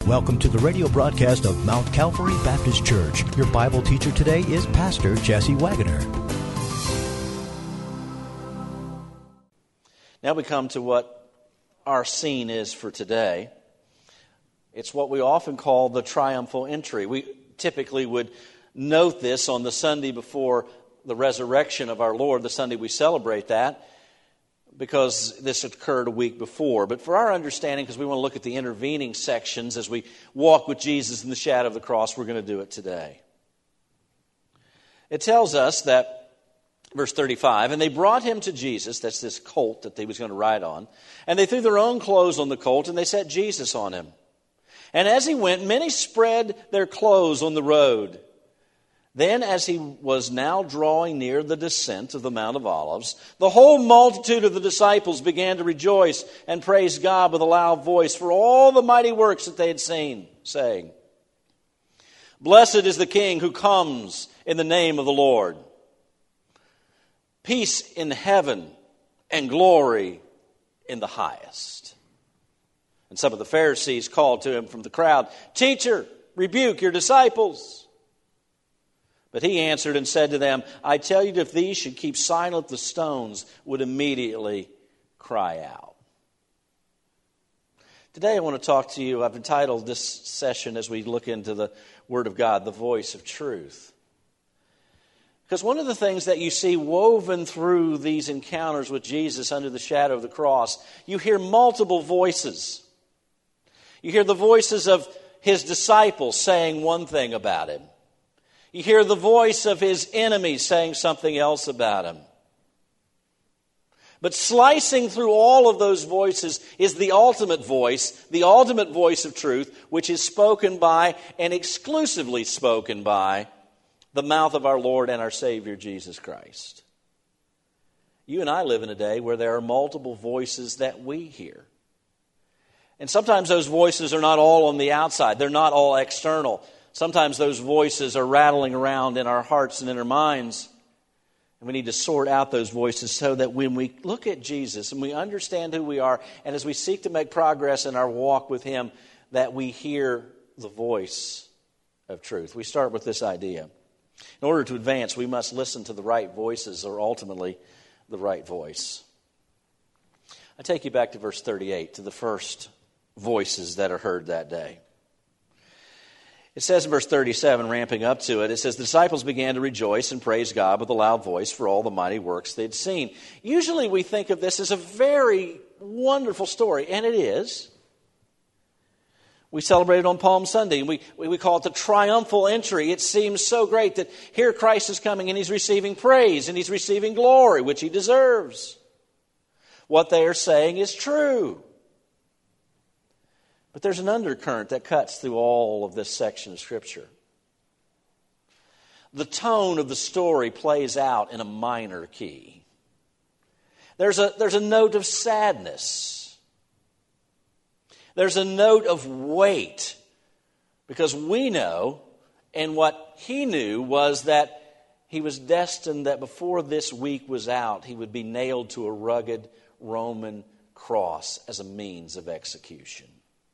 Welcome to the radio broadcast of Mount Calvary Baptist Church. Your Bible teacher today is Pastor Jesse Wagoner. Now we come to what our scene is for today. It's what we often call the triumphal entry. We typically would note this on the Sunday before the resurrection of our Lord, the Sunday we celebrate that, because this occurred a week before. But for our understanding, because we want to look at the intervening sections as we walk with Jesus in the shadow of the cross, we're going to do it today. It tells us that, verse 35, and they brought him to Jesus, that's this colt that he was going to ride on, and they threw their own clothes on the colt, and they set Jesus on him. And as he went, many spread their clothes on the road. Then, as he was now drawing near the descent of the Mount of Olives, the whole multitude of the disciples began to rejoice and praise God with a loud voice for all the mighty works that they had seen, saying, "Blessed is the King who comes in the name of the Lord. Peace in heaven and glory in the highest." And some of the Pharisees called to him from the crowd, "Teacher, rebuke your disciples." But he answered and said to them, "I tell you that if these should keep silent, the stones would immediately cry out." Today I want to talk to you, I've entitled this session as we look into the Word of God, The Voice of Truth. Because one of the things that you see woven through these encounters with Jesus under the shadow of the cross, you hear multiple voices. You hear the voices of his disciples saying one thing about him. You hear the voice of his enemies saying something else about him. But slicing through all of those voices is the ultimate voice of truth, which is spoken by and exclusively spoken by the mouth of our Lord and our Savior, Jesus Christ. You and I live in a day where there are multiple voices that we hear. And sometimes those voices are not all on the outside. They're not all external. Sometimes those voices are rattling around in our hearts and in our minds. And we need to sort out those voices so that when we look at Jesus and we understand who we are, and as we seek to make progress in our walk with him, that we hear the voice of truth. We start with this idea. In order to advance, we must listen to the right voices, or ultimately the right voice. I take you back to verse 38, to the first voices that are heard that day. It says in verse 37, ramping up to it, it says, "The disciples began to rejoice and praise God with a loud voice for all the mighty works they'd seen." Usually we think of this as a very wonderful story, and it is. We celebrate it on Palm Sunday, and we call it the triumphal entry. It seems so great that here Christ is coming, and he's receiving praise, and he's receiving glory, which he deserves. What they are saying is true. But there's an undercurrent that cuts through all of this section of Scripture. The tone of the story plays out in a minor key. There's a note of sadness. There's a note of weight. Because we know, and what he knew was that he was destined that before this week was out, he would be nailed to a rugged Roman cross as a means of execution.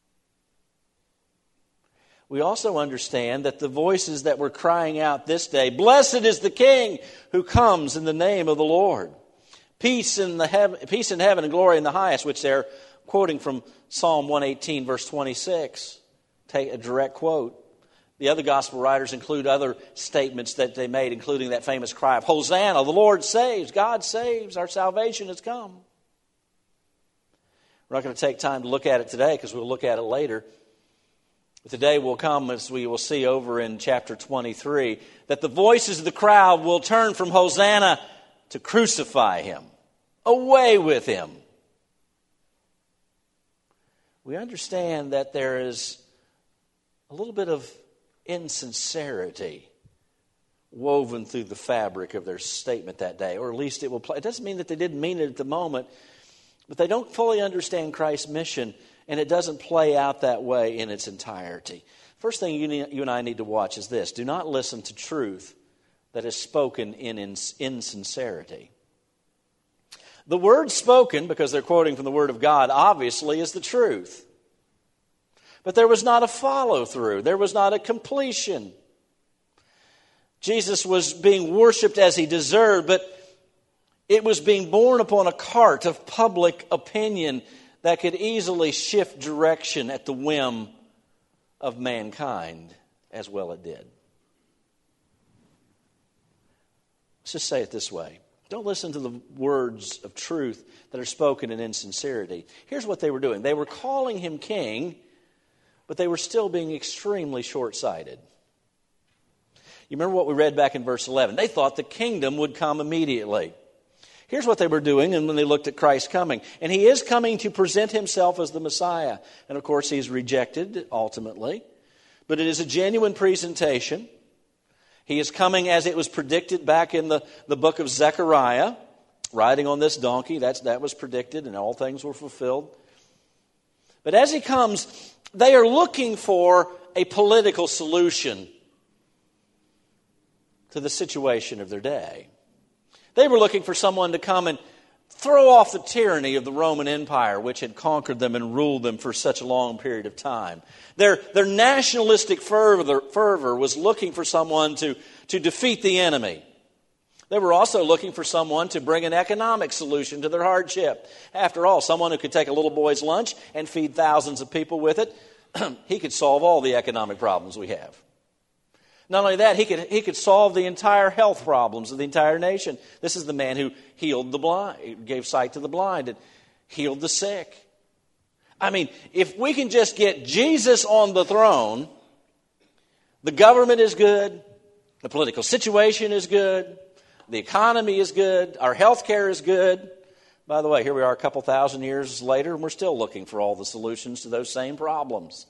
We also understand that the voices that were crying out this day, "Blessed is the King who comes in the name of the Lord. Peace in heaven and glory in the highest," which they're quoting from Psalm 118, verse 26. Take a direct quote. The other gospel writers include other statements that they made, including that famous cry of, "Hosanna, the Lord saves, God saves, our salvation has come." We're not going to take time to look at it today because we'll look at it later. But the day will come, as we will see over in chapter 23, that the voices of the crowd will turn from Hosanna to crucify him. Away with him. We understand that there is a little bit of insincerity woven through the fabric of their statement that day, or at least it will play. It doesn't mean that they didn't mean it at the moment, but they don't fully understand Christ's mission, and it doesn't play out that way in its entirety. First thing you and I need to watch is this: do not listen to truth that is spoken in insincerity. The word spoken, because they're quoting from the Word of God, obviously is the truth. But there was not a follow-through. There was not a completion. Jesus was being worshiped as he deserved, but it was being borne upon a cart of public opinion that could easily shift direction at the whim of mankind, as well it did. Let's just say it this way. Don't listen to the words of truth that are spoken in insincerity. Here's what they were doing. They were calling him king, but they were still being extremely short-sighted. You remember what we read back in verse 11. They thought the kingdom would come immediately. Here's what they were doing and when they looked at Christ coming. And he is coming to present himself as the Messiah. And of course, he's rejected ultimately. But it is a genuine presentation. He is coming as it was predicted back in the book of Zechariah, riding on this donkey. That was predicted and all things were fulfilled. But as he comes, they are looking for a political solution to the situation of their day. They were looking for someone to come and throw off the tyranny of the Roman Empire, which had conquered them and ruled them for such a long period of time. Their nationalistic fervor was looking for someone to defeat the enemy. They were also looking for someone to bring an economic solution to their hardship. After all, someone who could take a little boy's lunch and feed thousands of people with it, he could solve all the economic problems we have. Not only that, he could solve the entire health problems of the entire nation. This is the man who healed the blind, gave sight to the blind, and healed the sick. I mean, if we can just get Jesus on the throne, the government is good, the political situation is good, the economy is good, our health care is good. By the way, here we are a couple thousand years later, and we're still looking for all the solutions to those same problems.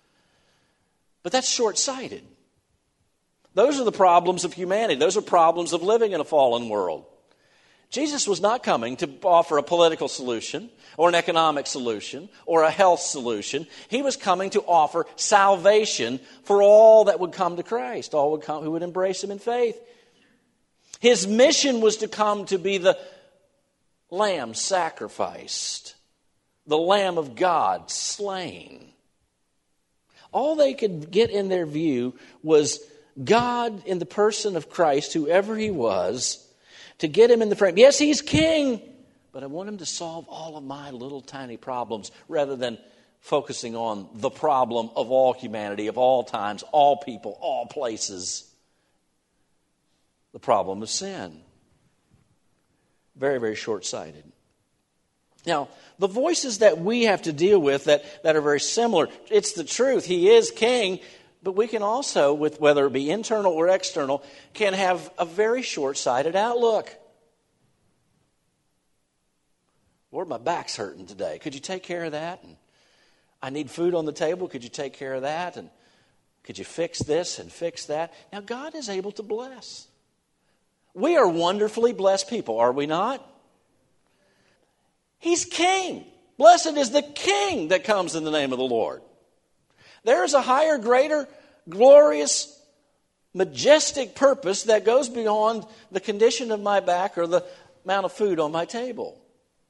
But that's short-sighted. Those are the problems of humanity. Those are problems of living in a fallen world. Jesus was not coming to offer a political solution or an economic solution or a health solution. He was coming to offer salvation for all that would come to Christ, all who would embrace him in faith. His mission was to come to be the lamb sacrificed, the Lamb of God slain. All they could get in their view was God in the person of Christ, whoever he was, to get him in the frame. Yes, he's king, but I want him to solve all of my little tiny problems rather than focusing on the problem of all humanity, of all times, all people, all places. The problem of sin. Very, very short-sighted. Now, the voices that we have to deal with that are very similar, it's the truth. He is king. But we can also, with whether it be internal or external, can have a very short-sighted outlook. Lord, my back's hurting today. Could you take care of that? And I need food on the table. Could you take care of that? And could you fix this and fix that? Now, God is able to bless. We are wonderfully blessed people, are we not? He's king. Blessed is the king that comes in the name of the Lord. There is a higher, greater, glorious, majestic purpose that goes beyond the condition of my back or the amount of food on my table.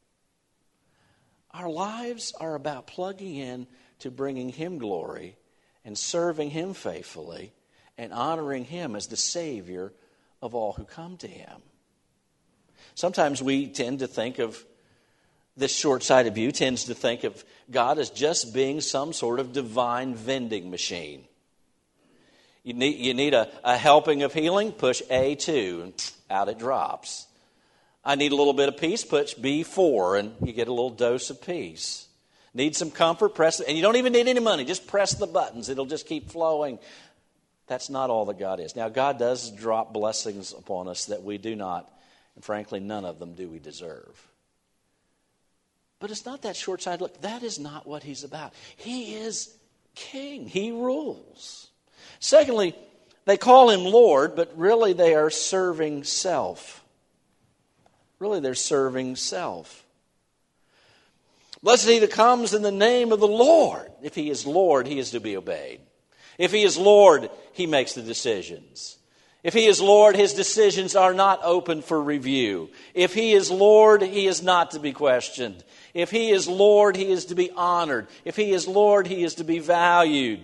Our lives are about plugging in to bringing him glory and serving him faithfully and honoring him as the Savior of all who come to him. Sometimes we tend to think of this short-sighted view tends to think of God as just being some sort of divine vending machine. You need a helping of healing, push A2, and out it drops. I need a little bit of peace, push B4, and you get a little dose of peace. Need some comfort, press it. And you don't even need any money, just press the buttons. It'll just keep flowing. That's not all that God is. Now, God does drop blessings upon us that we do not, and frankly, none of them do we deserve. But it's not that short-sighted look. That is not what he's about. He is king. He rules. Secondly, they call him Lord, but really they are serving self. Really, they're serving self. Blessed he that comes in the name of the Lord. If he is Lord, he is to be obeyed. If he is Lord, he makes the decisions. If He is Lord, His decisions are not open for review. If He is Lord, He is not to be questioned. If He is Lord, He is to be honored. If He is Lord, He is to be valued.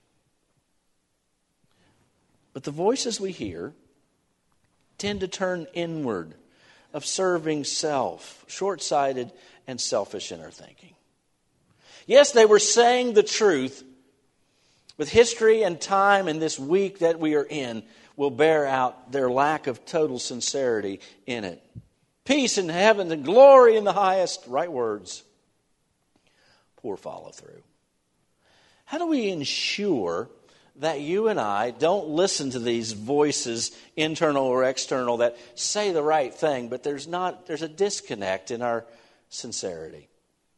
But the voices we hear tend to turn inward, of serving self, short-sighted and selfish in our thinking. Yes, they were saying the truth. With history and time and this week that we are in will bear out their lack of total sincerity in it. Peace in heaven and glory in the highest, right words. Poor follow-through. How do we ensure that you and I don't listen to these voices, internal or external, that say the right thing, but there's a disconnect in our sincerity?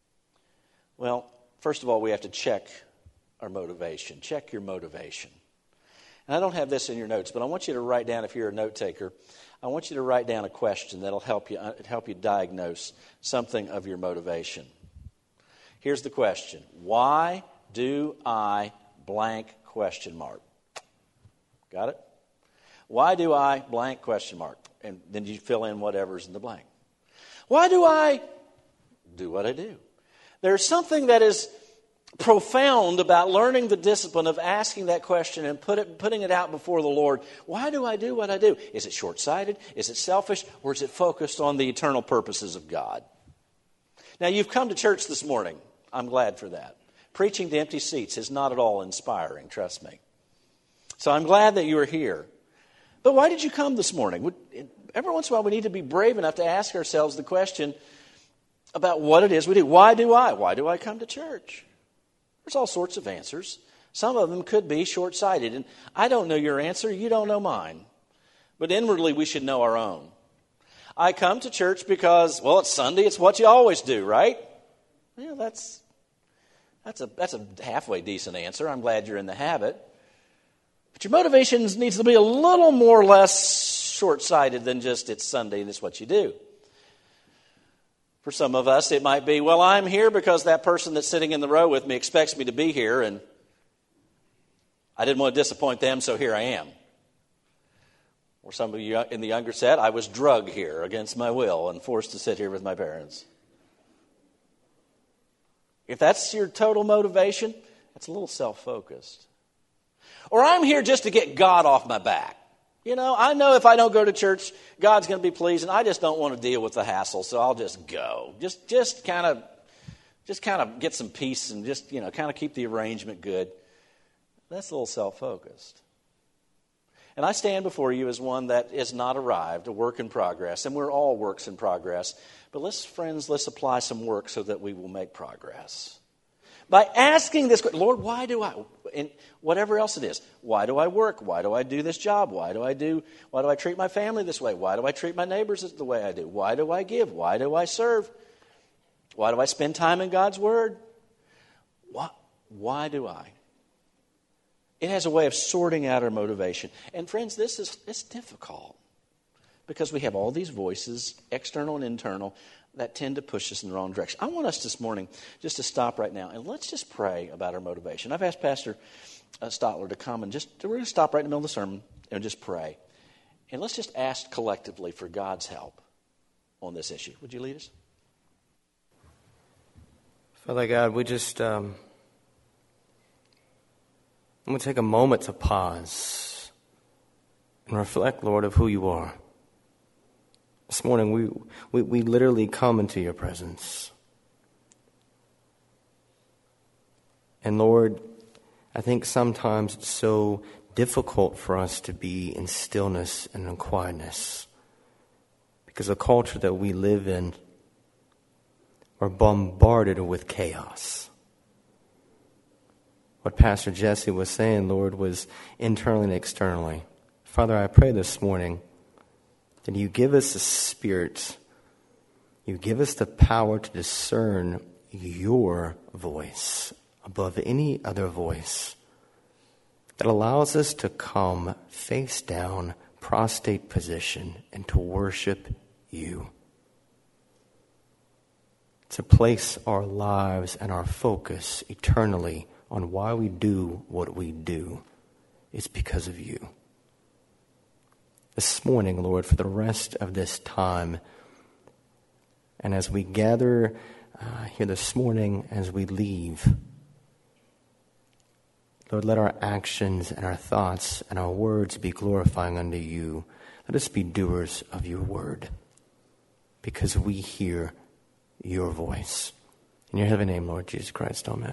Well, first of all, we have to check our motivation. Check your motivation. And I don't have this in your notes, but I want you to write down, if you're a note taker, I want you to write down a question that'll help you diagnose something of your motivation. Here's the question. Why do I blank question mark? Got it? Why do I blank question mark? And then you fill in whatever's in the blank. Why do I do what I do? There's something that is profound about learning the discipline of asking that question and putting it out before the Lord. Why do I do what I do? Is it short-sighted? Is it selfish? Or is it focused on the eternal purposes of God? Now, you've come to church this morning. I'm glad for that. Preaching to empty seats is not at all inspiring, trust me. So I'm glad that you are here. But why did you come this morning? Every once in a while we need to be brave enough to ask ourselves the question about what it is we do. Why do I? Why do I come to church? There's all sorts of answers. Some of them could be short-sighted. And I don't know your answer. You don't know mine. But inwardly, we should know our own. I come to church because, well, it's Sunday. It's what you always do, right? Yeah, that's a halfway decent answer. I'm glad you're in the habit. But your motivations needs to be a little more or less short-sighted than just it's Sunday and it's what you do. For some of us, it might be, well, I'm here because that person that's sitting in the row with me expects me to be here, and I didn't want to disappoint them, so here I am. Or some of you in the younger set, I was drugged here against my will and forced to sit here with my parents. If that's your total motivation, that's a little self-focused. Or I'm here just to get God off my back. You know, I know if I don't go to church, God's going to be pleased, and I just don't want to deal with the hassle, so I'll just go. Just kind of get some peace and just, kind of keep the arrangement good. That's a little self-focused. And I stand before you as one that is not arrived, a work in progress, and we're all works in progress. But let's apply some work so that we will make progress. By asking this question, Lord, why do I, and whatever else it is, why do I work? Why do I do this job? Why do I treat my family this way? Why do I treat my neighbors the way I do? Why do I give? Why do I serve? Why do I spend time in God's Word? Why do I? It has a way of sorting out our motivation. And friends, it's difficult because we have all these voices, external and internal, that tend to push us in the wrong direction. I want us this morning just to stop right now and let's just pray about our motivation. I've asked Pastor Stotler to come and we're going to stop right in the middle of the sermon and just pray. And let's just ask collectively for God's help on this issue. Would you lead us? Father God, we just I'm going to take a moment to pause and reflect, Lord, of who you are. This morning, we literally come into your presence. And Lord, I think sometimes it's so difficult for us to be in stillness and in quietness because the culture that we live in, we're bombarded with chaos. What Pastor Jesse was saying, Lord, was internally and externally. Father, I pray this morning that you give us a spirit, you give us the power to discern your voice above any other voice that allows us to come face down, prostrate position, and to worship you. To place our lives and our focus eternally on why we do what we do is because of you. this morning, Lord, for the rest of this time. And as we gather here this morning, as we leave, Lord, let our actions and our thoughts and our words be glorifying unto you. Let us be doers of your word, because we hear your voice. In your heavenly name, Lord Jesus Christ, amen.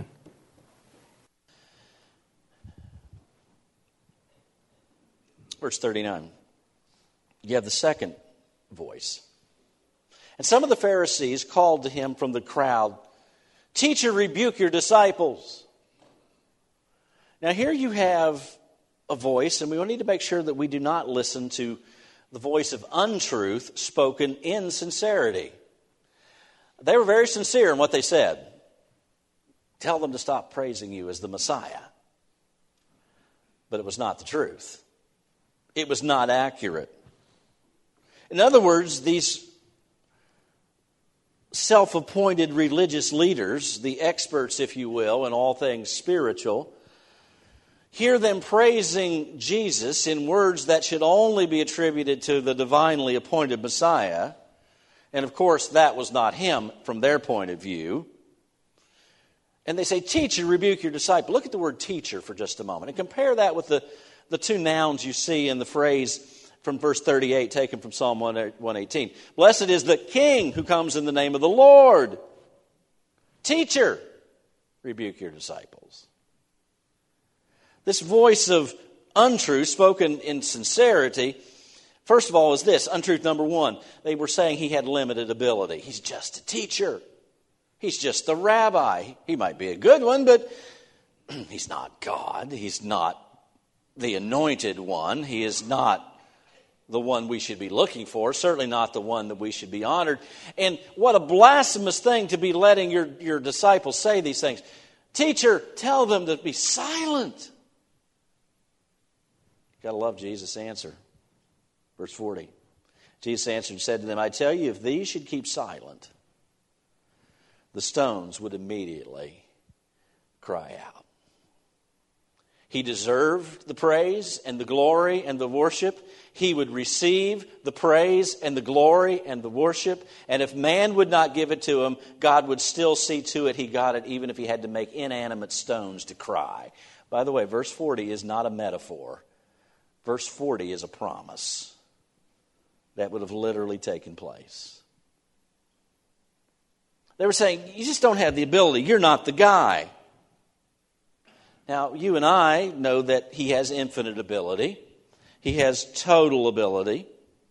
Verse 39. You have the second voice. And some of the Pharisees called to him from the crowd, "Teacher, rebuke your disciples." Now here you have a voice, and we need to make sure that we do not listen to the voice of untruth spoken in sincerity. They were very sincere in what they said. Tell them to stop praising you as the Messiah. But it was not the truth. It was not accurate. In other words, these self-appointed religious leaders, the experts, if you will, in all things spiritual, hear them praising Jesus in words that should only be attributed to the divinely appointed Messiah. And of course, that was not him from their point of view. And they say, "Teacher, rebuke your disciple." Look at the word teacher for just a moment and compare that with the two nouns you see in the phrase from verse 38 taken from Psalm 118. "Blessed is the King who comes in the name of the Lord." Teacher, rebuke your disciples. This voice of untruth spoken in sincerity, first of all, is this. Untruth number one. They were saying he had limited ability. He's just a teacher. He's just the rabbi. He might be a good one, but he's not God. He's not the anointed one. He is not the one we should be looking for. Certainly not the one that we should be honored. And what a blasphemous thing to be letting your disciples say these things. "Teacher, tell them to be silent." Got to love Jesus' answer. Verse 40. Jesus answered and said to them, "I tell you, if these should keep silent, the stones would immediately cry out." He deserved the praise and the glory and the worship. He would receive the praise and the glory and the worship. And if man would not give it to him, God would still see to it he got it, even if he had to make inanimate stones to cry. By the way, verse 40 is not a metaphor. Verse 40 is a promise that would have literally taken place. They were saying, "You just don't have the ability. You're not the guy." Now, you and I know that he has infinite ability. He has total ability.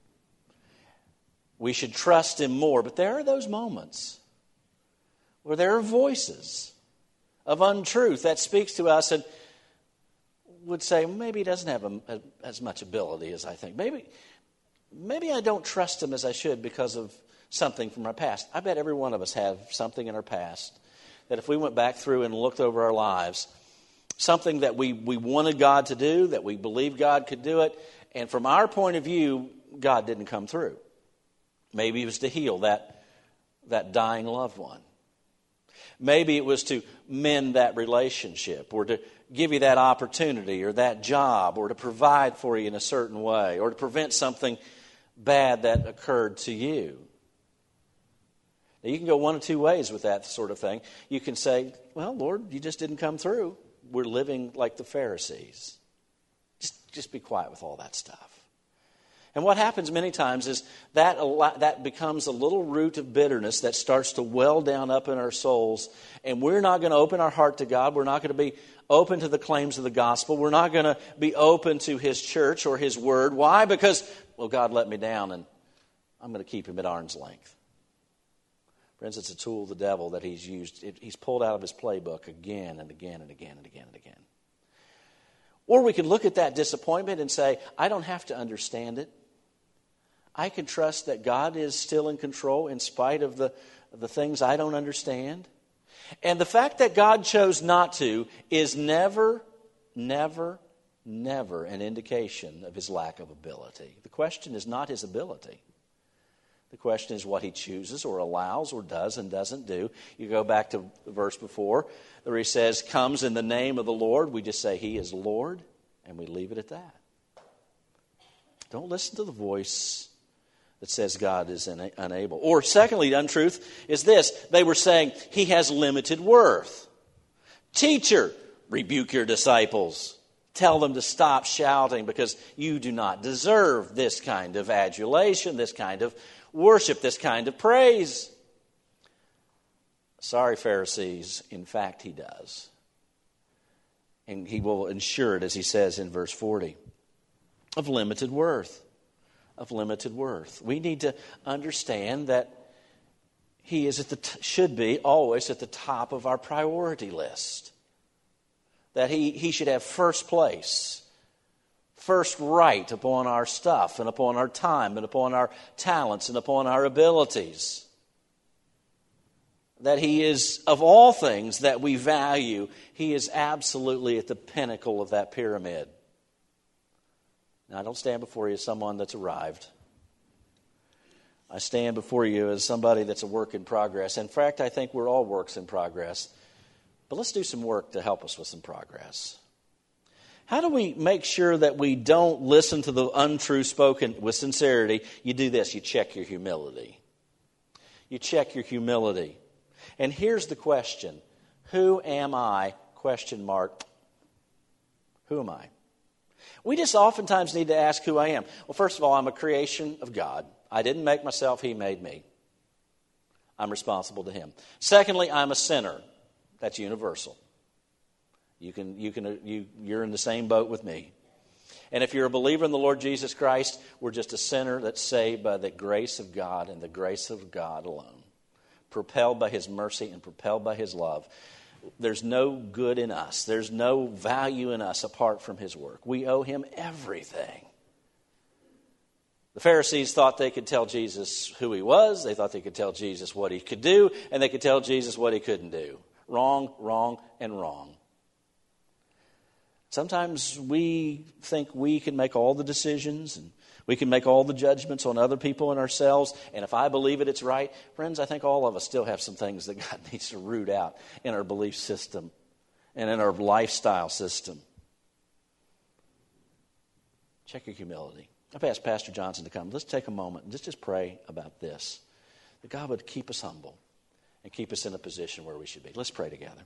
We should trust him more. But there are those moments where there are voices of untruth that speaks to us and would say, maybe he doesn't have as much ability as I think. Maybe I don't trust him as I should because of something from our past. I bet every one of us have something in our past that if we went back through and looked over our lives, something that we wanted God to do, that we believed God could do it, and from our point of view, God didn't come through. Maybe it was to heal that dying loved one. Maybe it was to mend that relationship, or to give you that opportunity, or that job, or to provide for you in a certain way, or to prevent something bad that occurred to you. Now, you can go one of two ways with that sort of thing. You can say, "Well, Lord, you just didn't come through. We're living like the Pharisees." Just be quiet with all that stuff. And what happens many times is that becomes a little root of bitterness that starts to well down up in our souls, and we're not going to open our heart to God. We're not going to be open to the claims of the gospel. We're not going to be open to his church or his word. Why? Because, well, God let me down, and I'm going to keep him at arm's length. Friends, it's a tool of the devil that he's used. He's pulled out of his playbook again and again and again and again and again. Or we can look at that disappointment and say, I don't have to understand it. I can trust that God is still in control in spite of the things I don't understand. And the fact that God chose not to is never, never, never an indication of his lack of ability. The question is not his ability. The question is what he chooses or allows or does and doesn't do. You go back to the verse before where he says, comes in the name of the Lord. We just say he is Lord, and we leave it at that. Don't listen to the voice that says God is unable. Or secondly, the untruth is this. They were saying he has limited worth. Teacher, rebuke your disciples. Tell them to stop shouting because you do not deserve this kind of adulation, this kind of worship, this kind of praise. Sorry, Pharisees. In fact, he does. And he will ensure it, as he says in verse 40, of limited worth. Of limited worth. We need to understand that he is should be always at the top of our priority list. That he should have first place, first right upon our stuff and upon our time and upon our talents and upon our abilities. That he is, of all things that we value, he is absolutely at the pinnacle of that pyramid. Now, I don't stand before you as someone that's arrived. I stand before you as somebody that's a work in progress. In fact, I think we're all works in progress. But let's do some work to help us with some progress. How do we make sure that we don't listen to the untrue spoken with sincerity? You do this. You check your humility. You check your humility. And here's the question. Who am I? Question mark. Who am I? We just oftentimes need to ask who I am. Well, first of all, I'm a creation of God. I didn't make myself. He made me. I'm responsible to him. Secondly, I'm a sinner. That's universal. You're in the same boat with me. And if you're a believer in the Lord Jesus Christ, we're just a sinner that's saved by the grace of God and the grace of God alone. Propelled by his mercy and propelled by his love. There's no good in us. There's no value in us apart from his work. We owe him everything. The Pharisees thought they could tell Jesus who he was. They thought they could tell Jesus what he could do. And they could tell Jesus what he couldn't do. Wrong, wrong, and wrong. Sometimes we think we can make all the decisions and we can make all the judgments on other people and ourselves. And if I believe it, it's right. Friends, I think all of us still have some things that God needs to root out in our belief system and in our lifestyle system. Check your humility. I've asked Pastor Johnson to come. Let's take a moment and just pray about this. That God would keep us humble and keep us in a position where we should be. Let's pray together.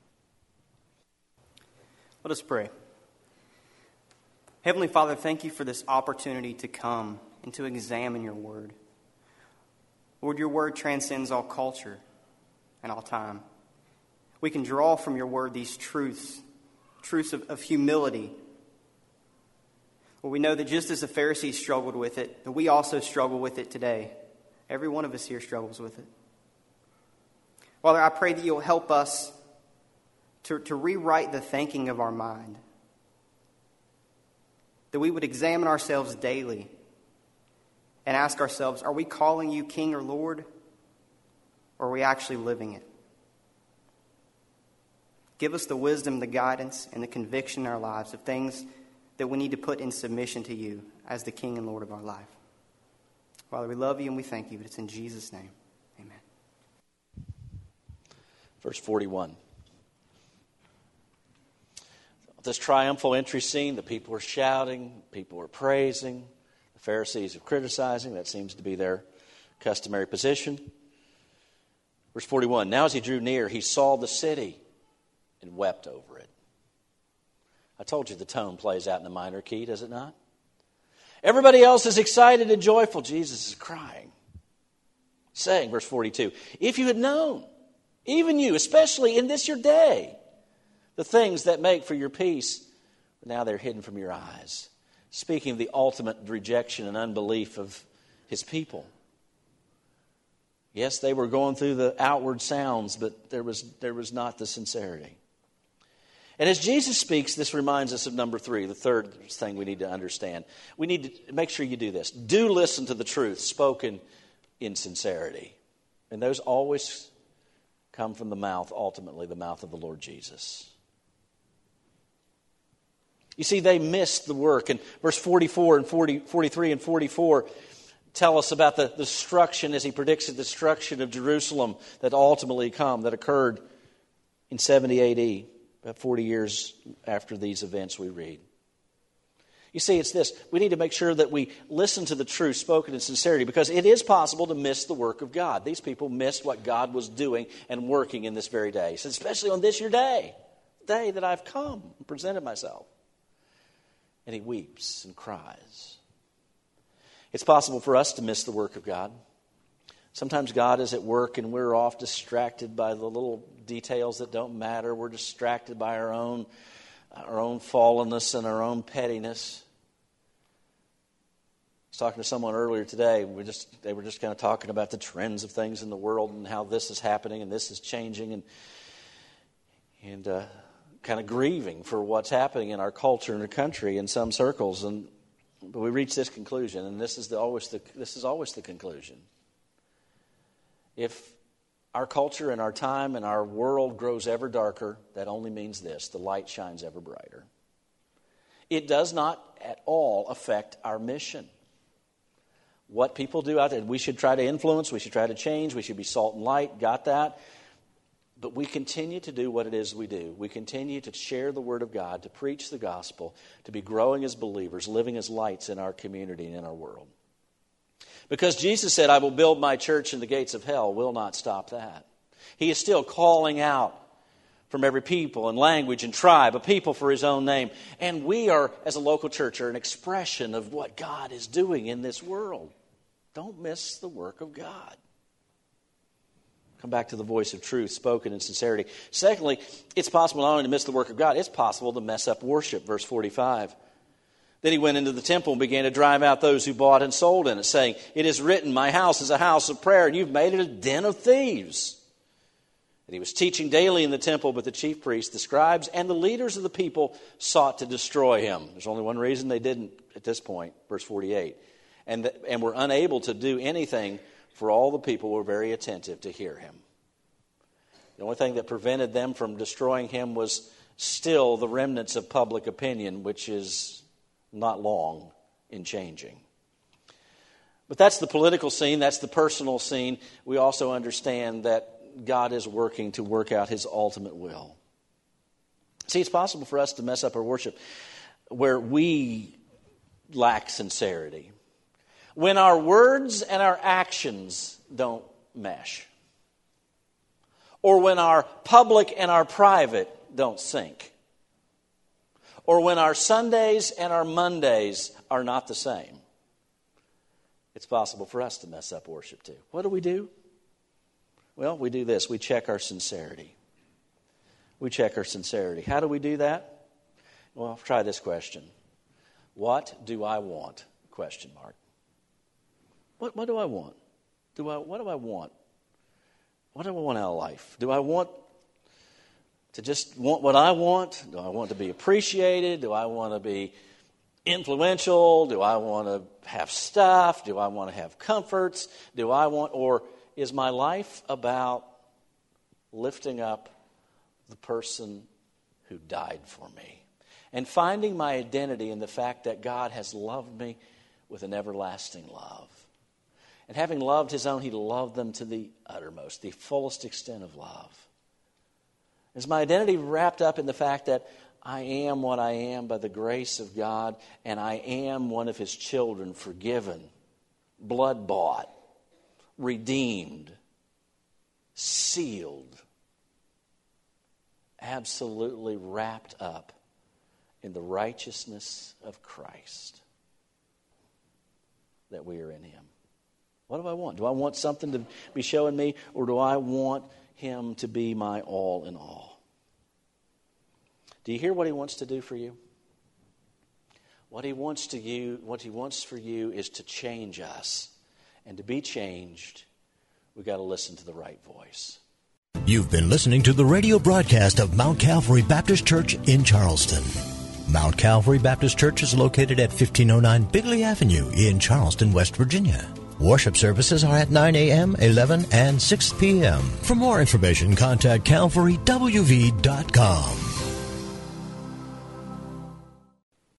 Let us pray. Heavenly Father, thank you for this opportunity to come and to examine your word. Lord, your word transcends all culture and all time. We can draw from your word these truths of humility. Well, we know that just as the Pharisees struggled with it, that we also struggle with it today. Every one of us here struggles with it. Father, I pray that you'll help us to rewrite the thinking of our mind. That we would examine ourselves daily and ask ourselves, are we calling you King or Lord? Or are we actually living it? Give us the wisdom, the guidance, and the conviction in our lives of things that we need to put in submission to you as the King and Lord of our life. Father, we love you and we thank you, but it's in Jesus' name. Amen. Verse 41. This triumphal entry scene, the people were shouting, people were praising, the Pharisees are criticizing. That seems to be their customary position. Verse 41, now as he drew near, he saw the city and wept over it. I told you the tone plays out in a minor key, does it not? Everybody else is excited and joyful. Jesus is crying, saying, verse 42, if you had known, even you, especially in this your day, the things that make for your peace, but now they're hidden from your eyes. Speaking of the ultimate rejection and unbelief of his people. Yes, they were going through the outward sounds, but there was not the sincerity. And as Jesus speaks, this reminds us of number 3, the third thing we need to understand. We need to make sure you do this. Do listen to the truth spoken in sincerity. And those always come from the mouth, ultimately the mouth of the Lord Jesus. You see, they missed the work. And verse 44 and 43 and 44 tell us about the destruction, as he predicts the destruction of Jerusalem that ultimately come, that occurred in 70 AD, about 40 years after these events we read. You see, it's this. We need to make sure that we listen to the truth spoken in sincerity, because it is possible to miss the work of God. These people missed what God was doing and working in this very day. He said, especially on this your day, the day that I've come and presented myself. And he weeps and cries. It's possible for us to miss the work of God. Sometimes God is at work and we're off distracted by the little details that don't matter. We're distracted by our own fallenness and our own pettiness. I was talking to someone earlier today. They were just kind of talking about the trends of things in the world and how this is happening and this is changing, and kind of grieving for what's happening in our culture and our country in some circles. But we reach this conclusion, and this is always the conclusion. If our culture and our time and our world grows ever darker, that only means this: the light shines ever brighter. It does not at all affect our mission. What people do out there, we should try to influence, we should try to change, we should be salt and light, got that? But we continue to do what it is we do. We continue to share the Word of God, to preach the gospel, to be growing as believers, living as lights in our community and in our world. Because Jesus said, I will build my church and the gates of hell will not stop that. He is still calling out from every people and language and tribe, a people for His own name. And we are, as a local church, are an expression of what God is doing in this world. Don't miss the work of God. Come back to the voice of truth spoken in sincerity. Secondly, it's possible not only to miss the work of God, it's possible to mess up worship. Verse 45. Then he went into the temple and began to drive out those who bought and sold in it, saying, it is written, my house is a house of prayer, and you've made it a den of thieves. And he was teaching daily in the temple, but the chief priests, the scribes, and the leaders of the people sought to destroy him. There's only one reason they didn't at this point, verse 48. And were unable to do anything, for all the people were very attentive to hear him. The only thing that prevented them from destroying him was still the remnants of public opinion, which is not long in changing. But that's the political scene, that's the personal scene. We also understand that God is working to work out His ultimate will. See, it's possible for us to mess up our worship where we lack sincerity. When our words and our actions don't mesh. Or when our public and our private don't sync. Or when our Sundays and our Mondays are not the same. It's possible for us to mess up worship too. What do? Well, we do this. We check our sincerity. We check our sincerity. How do we do that? Well, try this question. What do I want? Question mark. What do I want? What do I want? What do I want out of life? Do I want to just want what I want? Do I want to be appreciated? Do I want to be influential? Do I want to have stuff? Do I want to have comforts? Or is my life about lifting up the person who died for me and finding my identity in the fact that God has loved me with an everlasting love? And having loved His own, He loved them to the uttermost, the fullest extent of love. Is my identity wrapped up in the fact that I am what I am by the grace of God, and I am one of His children, forgiven, blood-bought, redeemed, sealed, absolutely wrapped up in the righteousness of Christ, that we are in Him? What do I want? Do I want something to be showing me, or do I want Him to be my all in all? Do you hear what He wants to do for you? What He wants for you is to change us. And to be changed, we've got to listen to the right voice. You've been listening to the radio broadcast of Mount Calvary Baptist Church in Charleston. Mount Calvary Baptist Church is located at 1509 Bigley Avenue in Charleston, West Virginia. Worship services are at 9 a.m., 11, and 6 p.m. For more information, contact calvarywv.com.